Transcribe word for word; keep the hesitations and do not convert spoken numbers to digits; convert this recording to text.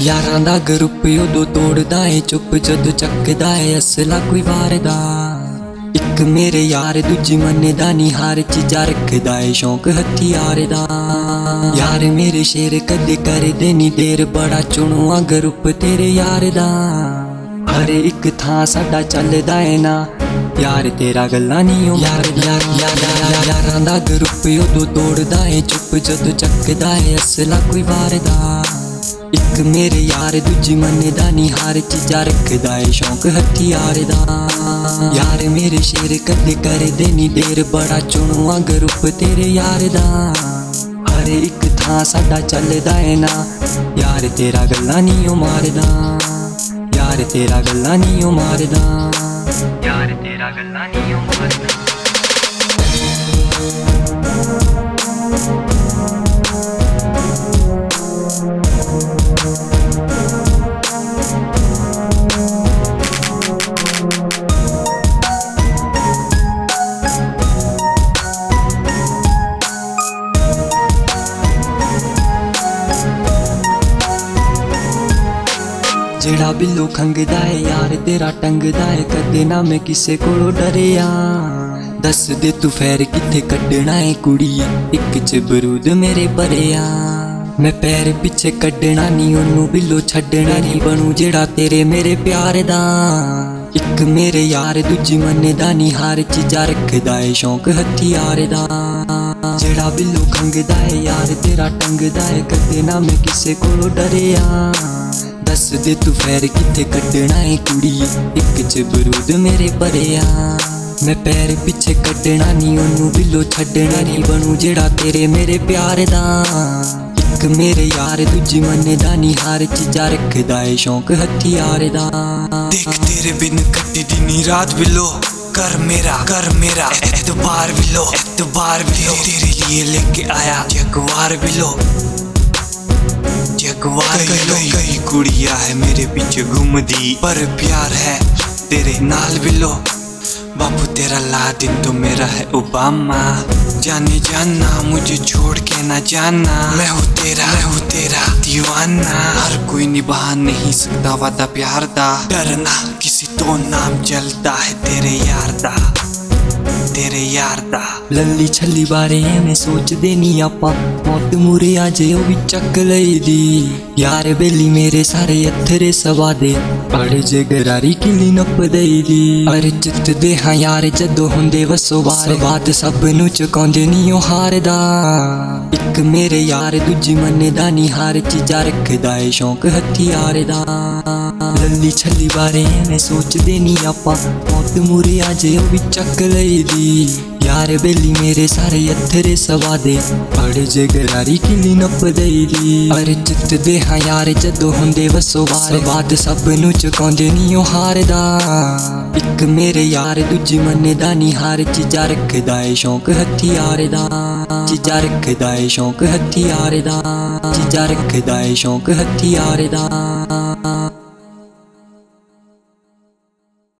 यारां दा ग्रुप उदों तोड़दा है चुप जदों चकदा है असला कोई वारदा। इक मेरे यार दूजी मन्नदा नी हार चीजा रखदा है शौक हथियार दा। यार मेरे शेर कदे करदे नी देर बड़ा चुणुआ ग्रुप तेरे यार दा। हर एक थां साडा चलदा है ना यार तेरा गल्ला नी ओ यार यार यार यारां दा ग्रुप उदों तोड़दा है चुप जदों चकदा है असला कोई वारदा। इक मेरे यार दूजी मन्नदा नी हार चीजा रखदा है शौक हथियार दा। यार मेरे शेर कदे करदे नी देर बड़ा चुणुआ ग्रुप तेरे यार दा। हर एक थां साडा चलदा है ना यार तेरा गल्ला नी ओ मारदा। यार तेरा गल्ला नी ओ मारदा। यार तेरा गल्ला नी ओ मारदा। जेड़ा बिल्लो खंगदा है यार तेरा टंगदा है कदे ना मैं किसे कोलों डरिया। दस दे तू फैर किथे कड्डना है कुड़िए इक च बरूद मेरे भरिया। मैं पैर पिछे कड्डना नी ओनू बिल्लो छड्डना नी बनू जेड़ा तेरे मेरे प्यार दा। इक मेरे यार दूजी मन्नदा नी हार चीजा रखदा है शौक हथियार दा। जेड़ा बिल्लो खंगदा है यार तेरा टंगदा है कदे ना मैं किसे कोलों डरिया। दस दे तू फैर किथे कड्डना है कुड़िए इक च बरूद मेरे भरिया। मैं पैर पिछे कड्डना नी ओनू बिल्लो छड्डना नी बनू जेड़ा तेरे मेरे प्यार दा। इक मेरे यार दूजी मन्नदा नी हार चीजा रखदा है शौक हथियार दा। देख तेरे बिन कट्टी दी नी रात बिल्लो कर मेरा कर मेरा एतबार बिल्लो एतबार बिल्लो तेरे लिए लेके आया जगवार बिल्लो जगवार बिल्लो। कई कुड़िया है मेरे पीछे घूमदी पर प्यार है तेरे नाल बिल्लो। बापू तेरा लादिन तो मेरा है ओबामा। जाने जाना मुझे छोड़ के ना जाना। मैं हूँ तेरा मैं हूँ तेरा दीवाना। हर कोई निभा नहीं सकता वादा प्यार दा। डरना किसी तो नाम चलता है तेरे यार दा तेरे यार दा। लल्ली छल्ली बारे मैं सोचदे नी आपां मौत मूरे आजे ओ भी चक लई दी। यार बेली मेरे सारे अथरे सवा दे अड़ जे गरारी किली नप दई दी। अर जितदे हां यार जदों हुंदे वसो वार बात सब नू चुकाउंदे नी ओ हार दा। इक मेरे यार दूजी मन्नदा नी हार चीजा रखदा है शौक हथियार दा। लल्ली छल्ली बारे मैं सोचदे नी आपां मौत मूरे आजे ओ भी चक लई दी। यार बेली मेरे सारे अथरे सवा दे अड़ जे गरारी किली नप दई दी। अर जितदे हां यार जदों हुंदे वसो वार बात सब नू चुकाउंदे नी ओ हार दा। इक मेरे यार दूजी मन्नदा नी हार चीजा रखदा है शौक हथियार दा। चीजा रखदा है शौक हथियार दा। चीजा रखदा है शौक हथियार दा।